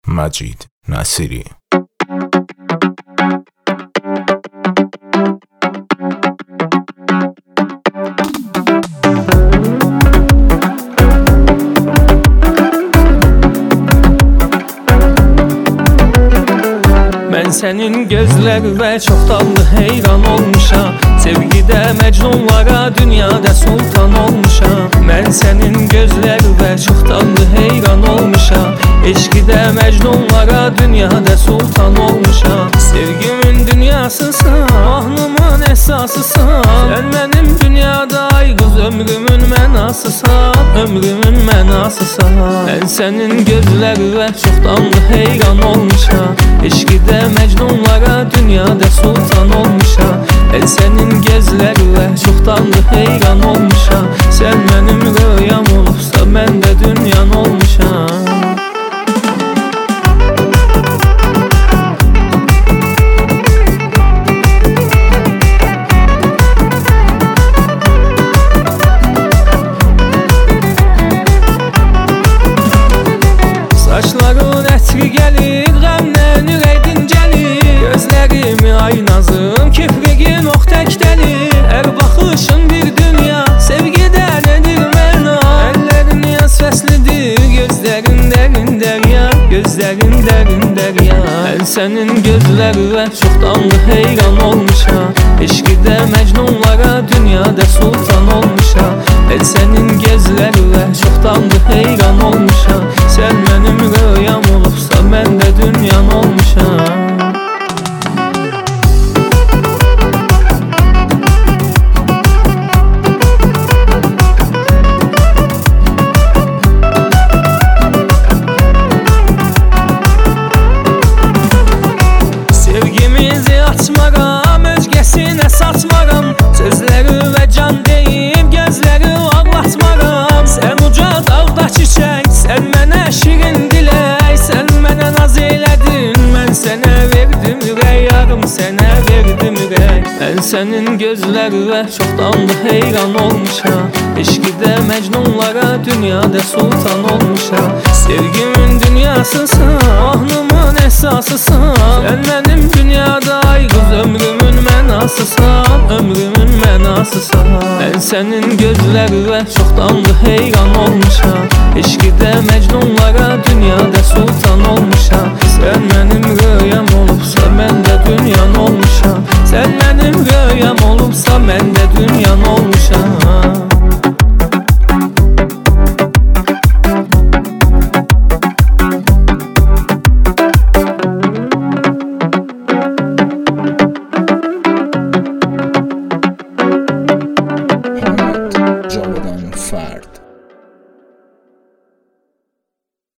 مجید نصیری. Mən sənin gözlərinə çoxdandır heyran olmuşam. Sevgidə məcnunlara dünyada sultan olmuşam. Mən sənin gözlərinə çoxdandır heyran olmuşam. Eşqidə məcnunlara dünyada sultan olmuşam. Sevgimin dünyasısan, ahnımın əsasısan. Sən mənim dünyada ay qız ömrümün mənasısan, ömrümün mənasısan. Mən sənin gözlərinə çoxdandır heyran olmuşam. Eşqidə məcnunlara dünyada sultan olmuşam. Ben senin gözlərinə çoxdandır heyran olmuşam. Sen mənim rüyam olubsa mən də dünyan olmuşam. Saçların ətri gəlir, qəmdən ürək dincəlir. Gözlərimi aynazım, kiprigin ox təkdəlir. Hər baxışın bir dünya, sevgidən edir məna. Əllərin yaz fəslidir, gözlərin dərin dərya, gözlərin dərin dərya. Mən sənin gözlərinə çoxdandır heyran olmuşam. Eşqidə məcnunlara dünyada sultan olmuşam. Ben sənin gözlərinə çoxdandır heyran olmuşam. Sən mənim rüyam olubsa mən də dünyan olmuşam. Sevgimizi açmaram, özgəsinə satmaram. Sözləri və can deyib, gözləri ağlatmaram. Sən uca dağda çiçək, sən mənə şirin dilək. Sən mənə naz elədin, mən sənə verdim ürək. Yarım sənə verdim ürək. Mən sənin gözlərinə çoxdandır heyran olmuşam. Eşqidə məcnunlara dünyada sultan olmuşam. Sevgimin dünyasısan, ahnımın əsasısan. Sən mənim dünyada ay qız ömrümün mənasısan, ömrümün mənasısan. Mən sənin gözlərinə çoxdandır heyran olmuşam. Eşqidə məcnunlara dünyada sultan olmuşam. Sən mənim rüyam olubsa mən də dünyan olmuşam. Sən mənim rüyam olubsa mən də dünyan olmuşam. جاودان فرد.